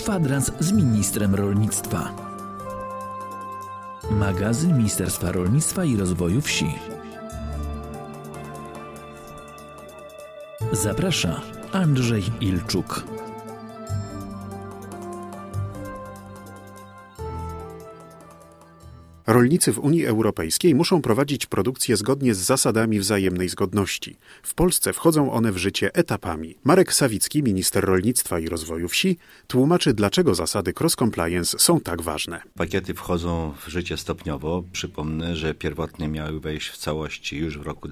Kwadrans z ministrem rolnictwa. Magazyn Ministerstwa Rolnictwa i Rozwoju Wsi. Zaprasza Andrzej Ilczuk. Rolnicy w Unii Europejskiej muszą prowadzić produkcję zgodnie z zasadami wzajemnej zgodności. W Polsce wchodzą one w życie etapami. Marek Sawicki, minister rolnictwa i rozwoju wsi, tłumaczy, dlaczego zasady cross-compliance są tak ważne. Pakiety wchodzą w życie stopniowo. Przypomnę, że pierwotnie miały wejść w całości już w roku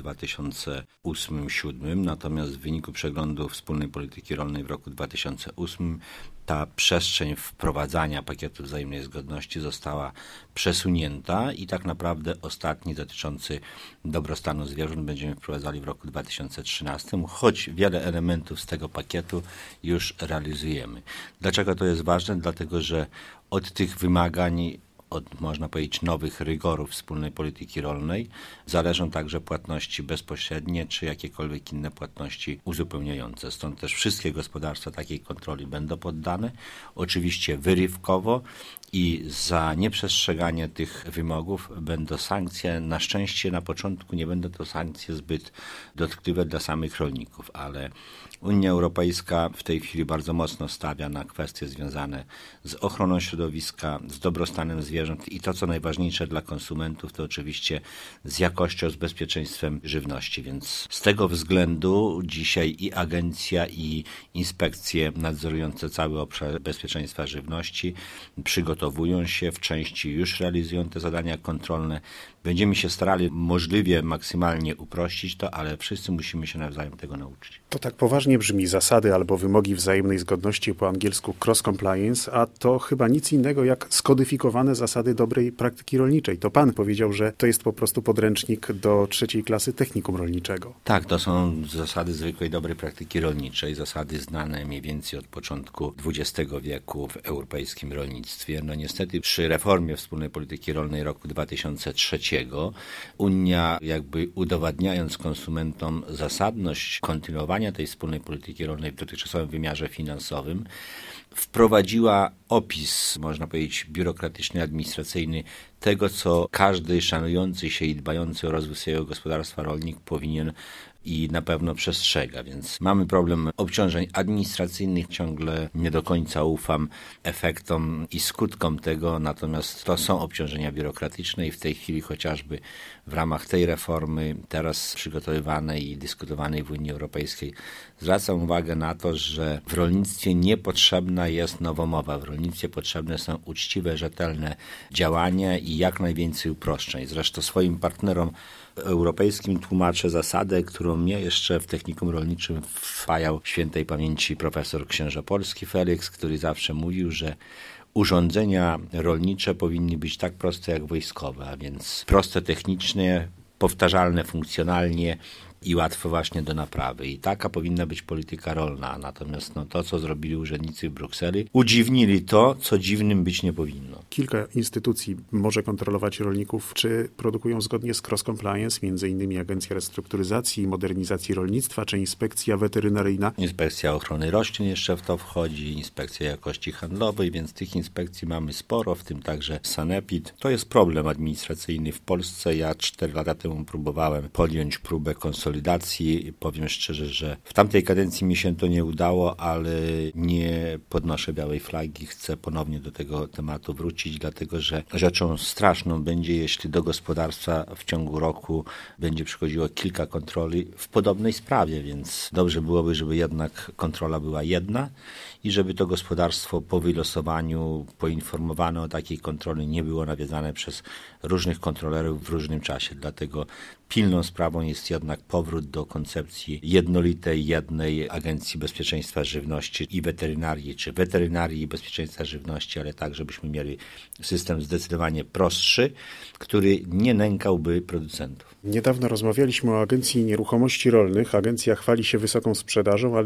2008-2007, natomiast w wyniku przeglądu wspólnej polityki rolnej w roku 2008 ta przestrzeń wprowadzania pakietu wzajemnej zgodności została przesunięta i tak naprawdę ostatni dotyczący dobrostanu zwierząt będziemy wprowadzali w roku 2013, choć wiele elementów z tego pakietu już realizujemy. Dlaczego to jest ważne? Dlatego, że od tych wymagań, od, można powiedzieć, nowych rygorów wspólnej polityki rolnej zależą także płatności bezpośrednie czy jakiekolwiek inne płatności uzupełniające. Stąd też wszystkie gospodarstwa takiej kontroli będą poddane, oczywiście wyrywkowo i za nieprzestrzeganie tych wymogów będą sankcje. Na szczęście na początku nie będą to sankcje zbyt dotkliwe dla samych rolników, ale Unia Europejska w tej chwili bardzo mocno stawia na kwestie związane z ochroną środowiska, z dobrostanem zwierząt i to, co najważniejsze dla konsumentów, to oczywiście z jakością, z bezpieczeństwem żywności. Więc z tego względu dzisiaj i agencja, i inspekcje nadzorujące cały obszar bezpieczeństwa żywności przygotowują się, w części już realizują te zadania kontrolne. Będziemy się starali możliwie maksymalnie uprościć to, ale wszyscy musimy się nawzajem tego nauczyć. To tak poważnie brzmi, zasady albo wymogi wzajemnej zgodności, po angielsku cross-compliance, a to chyba nic innego jak skodyfikowane zasady dobrej praktyki rolniczej. To pan powiedział, że to jest po prostu podręcznik do 3. klasy technikum rolniczego. Tak, to są zasady zwykłej dobrej praktyki rolniczej, zasady znane mniej więcej od początku XX wieku w europejskim rolnictwie. No niestety przy reformie wspólnej polityki rolnej roku 2003 Unia, jakby udowadniając konsumentom zasadność kontynuowania tej wspólnej polityki rolnej w dotychczasowym wymiarze finansowym, wprowadziła opis, można powiedzieć, biurokratyczny, administracyjny tego, co każdy szanujący się i dbający o rozwój swojego gospodarstwa rolnik powinien i na pewno przestrzega, więc mamy problem obciążeń administracyjnych, ciągle nie do końca ufam efektom i skutkom tego, natomiast to są obciążenia biurokratyczne i w tej chwili chociażby w ramach tej reformy teraz przygotowywanej i dyskutowanej w Unii Europejskiej zwracam uwagę na to, że w rolnictwie niepotrzebna jest nowomowa, w rolnictwie potrzebne są uczciwe, rzetelne działania i jak najwięcej uproszczeń. Zresztą swoim partnerom europejskim tłumaczę zasadę, którą mnie jeszcze w technikum rolniczym wpajał świętej pamięci profesor księżopolski Felix, który zawsze mówił, że urządzenia rolnicze powinny być tak proste jak wojskowe, a więc proste technicznie, powtarzalne funkcjonalnie i łatwo właśnie do naprawy. I taka powinna być polityka rolna. Natomiast to, co zrobili urzędnicy w Brukseli, udziwnili to, co dziwnym być nie powinno. Kilka instytucji może kontrolować rolników, czy produkują zgodnie z cross-compliance, między innymi Agencja Restrukturyzacji i Modernizacji Rolnictwa, czy Inspekcja Weterynaryjna. Inspekcja Ochrony Roślin jeszcze w to wchodzi, Inspekcja Jakości Handlowej, więc tych inspekcji mamy sporo, w tym także Sanepid. To jest problem administracyjny w Polsce. Ja 4 lata temu próbowałem podjąć próbę konsolidacji. Powiem szczerze, że w tamtej kadencji mi się to nie udało, ale nie podnoszę białej flagi. Chcę ponownie do tego tematu wrócić, dlatego że rzeczą straszną będzie, jeśli do gospodarstwa w ciągu roku będzie przychodziło kilka kontroli w podobnej sprawie, więc dobrze byłoby, żeby jednak kontrola była jedna i żeby to gospodarstwo po wylosowaniu poinformowane o takiej kontroli nie było nawiedzane przez różnych kontrolerów w różnym czasie. Dlatego pilną sprawą jest jednak powrót do koncepcji jednolitej, jednej Agencji Bezpieczeństwa Żywności i Weterynarii, czy Weterynarii i Bezpieczeństwa Żywności, ale tak, żebyśmy mieli system zdecydowanie prostszy, który nie nękałby producentów. Niedawno rozmawialiśmy o Agencji Nieruchomości Rolnych. Agencja chwali się wysoką sprzedażą, ale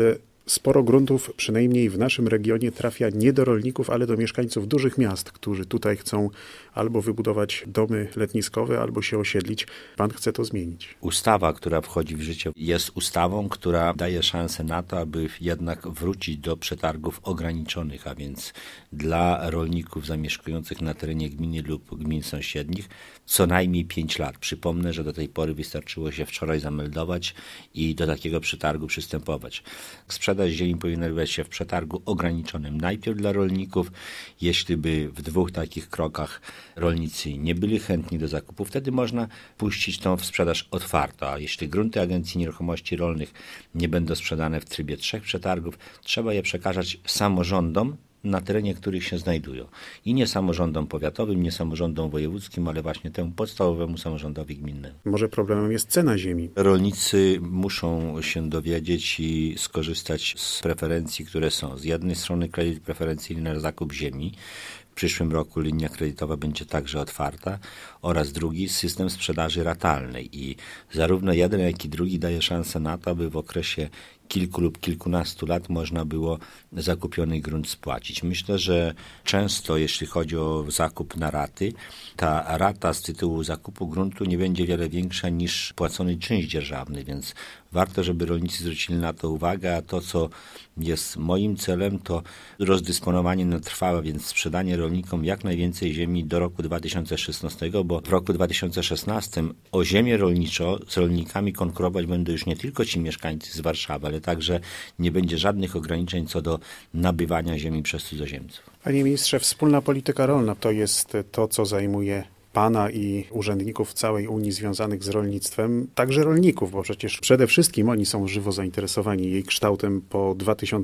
sporo gruntów, przynajmniej w naszym regionie, trafia nie do rolników, ale do mieszkańców dużych miast, którzy tutaj chcą albo wybudować domy letniskowe, albo się osiedlić. Pan chce to zmienić. Ustawa, która wchodzi w życie, jest ustawą, która daje szansę na to, aby jednak wrócić do przetargów ograniczonych, a więc dla rolników zamieszkujących na terenie gminy lub gmin sąsiednich co najmniej 5 lat. Przypomnę, że do tej pory wystarczyło się wczoraj zameldować i do takiego przetargu przystępować. Sprzedaż ziemi powinna odbywać się w przetargu ograniczonym najpierw dla rolników. Jeśli by w 2 takich krokach rolnicy nie byli chętni do zakupu, wtedy można puścić tą w sprzedaż otwartą. A jeśli grunty Agencji Nieruchomości Rolnych nie będą sprzedane w trybie 3 przetargów, trzeba je przekazać samorządom, na terenie których się znajdują. I nie samorządom powiatowym, nie samorządom wojewódzkim, ale właśnie temu podstawowemu samorządowi gminnemu. Może problemem jest cena ziemi. Rolnicy muszą się dowiedzieć i skorzystać z preferencji, które są. Z jednej strony kredyt preferencyjny na zakup ziemi. W przyszłym roku linia kredytowa będzie także otwarta oraz drugi system sprzedaży ratalnej i zarówno jeden, jak i drugi daje szansę na to, aby w okresie kilku lub kilkunastu lat można było zakupiony grunt spłacić. Myślę, że często, jeśli chodzi o zakup na raty, ta rata z tytułu zakupu gruntu nie będzie wiele większa niż płacony czynsz dzierżawny, więc warto, żeby rolnicy zwrócili na to uwagę, a to, co jest moim celem, to rozdysponowanie na trwałe, więc sprzedanie rolnikom jak najwięcej ziemi do roku 2016, bo w roku 2016 o ziemię rolniczą z rolnikami konkurować będą już nie tylko ci mieszkańcy z Warszawy, ale także nie będzie żadnych ograniczeń co do nabywania ziemi przez cudzoziemców. Panie ministrze, wspólna polityka rolna to jest to, co zajmuje Pana i urzędników całej Unii związanych z rolnictwem, także rolników, bo przecież przede wszystkim oni są żywo zainteresowani jej kształtem po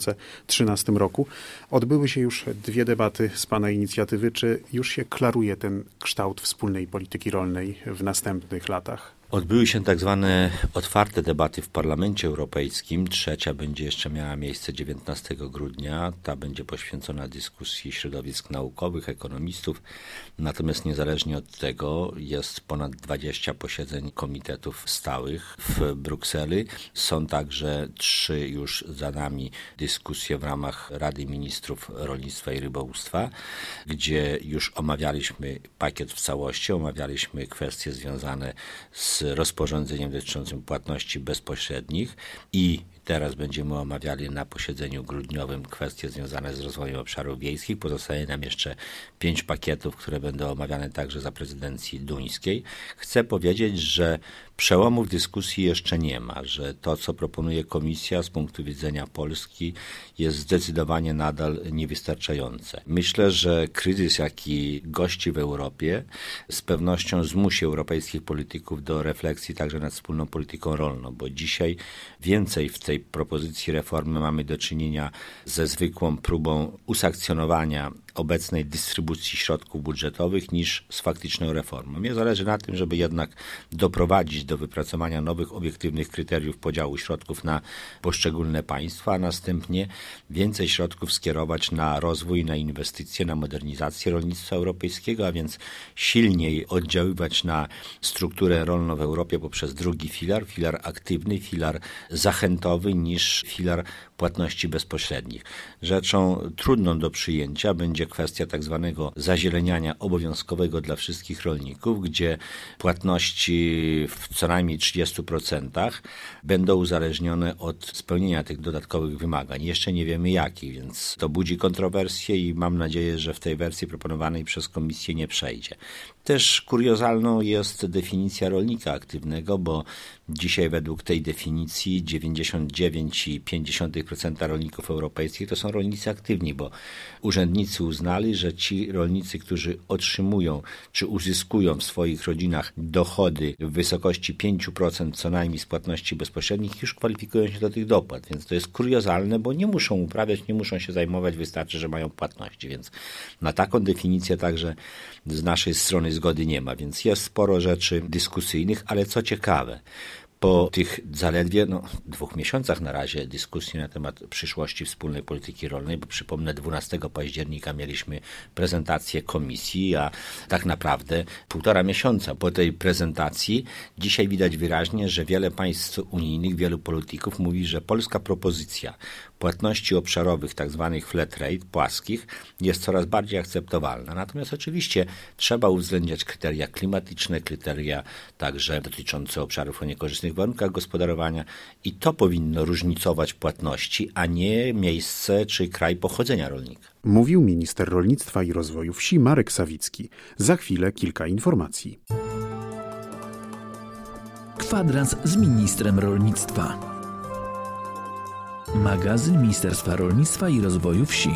2013 roku. Odbyły się już 2 debaty z Pana inicjatywy. Czy już się klaruje ten kształt wspólnej polityki rolnej w następnych latach? Odbyły się tak zwane otwarte debaty w Parlamencie Europejskim. 3. będzie jeszcze miała miejsce 19 grudnia. Ta będzie poświęcona dyskusji środowisk naukowych, ekonomistów. Natomiast niezależnie od tego jest ponad 20 posiedzeń komitetów stałych w Brukseli. Są także 3 już za nami dyskusje w ramach Rady Ministrów Rolnictwa i Rybołówstwa, gdzie już omawialiśmy pakiet w całości, omawialiśmy kwestie związane z rozporządzeniem dotyczącym płatności bezpośrednich i teraz będziemy omawiali na posiedzeniu grudniowym kwestie związane z rozwojem obszarów wiejskich. Pozostaje nam jeszcze 5 pakietów, które będą omawiane także za prezydencji duńskiej. Chcę powiedzieć, że przełomu w dyskusji jeszcze nie ma, że to, co proponuje Komisja z punktu widzenia Polski jest zdecydowanie nadal niewystarczające. Myślę, że kryzys, jaki gości w Europie, z pewnością zmusi europejskich polityków do refleksji także nad wspólną polityką rolną, bo dzisiaj więcej w tej propozycji reformy mamy do czynienia ze zwykłą próbą usankcjonowania obecnej dystrybucji środków budżetowych niż z faktyczną reformą. Mnie zależy na tym, żeby jednak doprowadzić do wypracowania nowych, obiektywnych kryteriów podziału środków na poszczególne państwa, a następnie więcej środków skierować na rozwój, na inwestycje, na modernizację rolnictwa europejskiego, a więc silniej oddziaływać na strukturę rolną w Europie poprzez drugi filar aktywny, filar zachętowy niż filar płatności bezpośrednich. Rzeczą trudną do przyjęcia będzie kwestia tak zwanego zazieleniania obowiązkowego dla wszystkich rolników, gdzie płatności w co najmniej 30% będą uzależnione od spełnienia tych dodatkowych wymagań. Jeszcze nie wiemy jakich, więc to budzi kontrowersje i mam nadzieję, że w tej wersji proponowanej przez Komisję nie przejdzie. Też kuriozalną jest definicja rolnika aktywnego, bo dzisiaj według tej definicji 99,5% rolników europejskich to są rolnicy aktywni, bo urzędnicy uznali, że ci rolnicy, którzy otrzymują czy uzyskują w swoich rodzinach dochody w wysokości 5% co najmniej z płatności bezpośrednich, już kwalifikują się do tych dopłat. Więc to jest kuriozalne, bo nie muszą uprawiać, nie muszą się zajmować, wystarczy, że mają płatności. Więc na taką definicję także z naszej strony zgody nie ma, więc jest sporo rzeczy dyskusyjnych, ale co ciekawe, Po tych zaledwie 2 miesiącach na razie dyskusji na temat przyszłości wspólnej polityki rolnej, bo przypomnę, 12 października mieliśmy prezentację komisji, a tak naprawdę 1,5 miesiąca po tej prezentacji dzisiaj widać wyraźnie, że wiele państw unijnych, wielu polityków mówi, że polska propozycja płatności obszarowych, tak zwanych flat rate, płaskich, jest coraz bardziej akceptowalna. Natomiast oczywiście trzeba uwzględniać kryteria klimatyczne, kryteria także dotyczące obszarów o niekorzystnych warunkach gospodarowania i to powinno różnicować płatności, a nie miejsce czy kraj pochodzenia rolnika. Mówił minister rolnictwa i rozwoju wsi Marek Sawicki. Za chwilę kilka informacji. Kwadrans z ministrem rolnictwa. Magazyn Ministerstwa Rolnictwa i Rozwoju Wsi.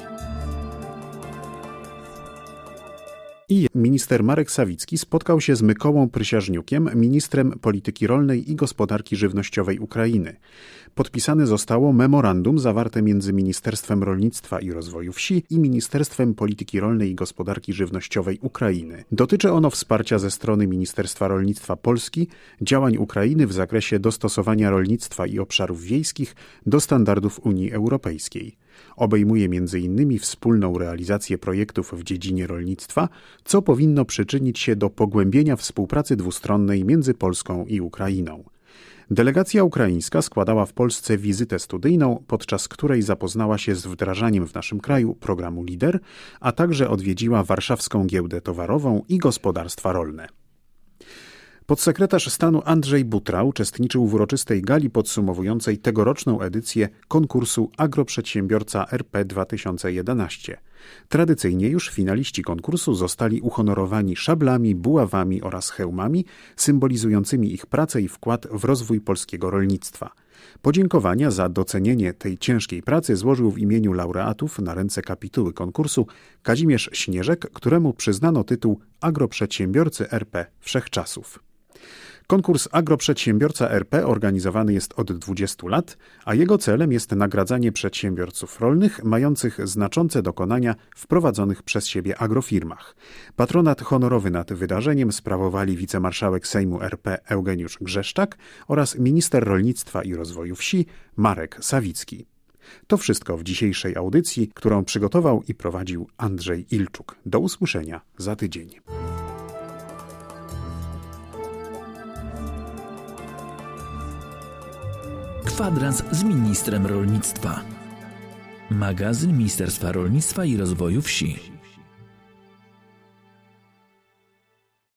I minister Marek Sawicki spotkał się z Mykołą Prysiażniukiem, ministrem polityki rolnej i gospodarki żywnościowej Ukrainy. Podpisane zostało memorandum zawarte między Ministerstwem Rolnictwa i Rozwoju Wsi i Ministerstwem Polityki Rolnej i Gospodarki Żywnościowej Ukrainy. Dotyczy ono wsparcia ze strony Ministerstwa Rolnictwa Polski działań Ukrainy w zakresie dostosowania rolnictwa i obszarów wiejskich do standardów Unii Europejskiej. Obejmuje m.in. wspólną realizację projektów w dziedzinie rolnictwa, co powinno przyczynić się do pogłębienia współpracy dwustronnej między Polską i Ukrainą. Delegacja ukraińska składała w Polsce wizytę studyjną, podczas której zapoznała się z wdrażaniem w naszym kraju programu LIDER, a także odwiedziła Warszawską Giełdę Towarową i Gospodarstwa Rolne. Podsekretarz stanu Andrzej Butra uczestniczył w uroczystej gali podsumowującej tegoroczną edycję konkursu Agroprzedsiębiorca RP 2011. Tradycyjnie już finaliści konkursu zostali uhonorowani szablami, buławami oraz hełmami symbolizującymi ich pracę i wkład w rozwój polskiego rolnictwa. Podziękowania za docenienie tej ciężkiej pracy złożył w imieniu laureatów na ręce kapituły konkursu Kazimierz Śnieżek, któremu przyznano tytuł Agroprzedsiębiorcy RP Wszechczasów. Konkurs Agroprzedsiębiorca RP organizowany jest od 20 lat, a jego celem jest nagradzanie przedsiębiorców rolnych mających znaczące dokonania w prowadzonych przez siebie agrofirmach. Patronat honorowy nad wydarzeniem sprawowali wicemarszałek Sejmu RP Eugeniusz Grzeszczak oraz minister rolnictwa i rozwoju wsi Marek Sawicki. To wszystko w dzisiejszej audycji, którą przygotował i prowadził Andrzej Ilczuk. Do usłyszenia za tydzień. Kwadrans z ministrem rolnictwa. Magazyn Ministerstwa Rolnictwa i Rozwoju Wsi.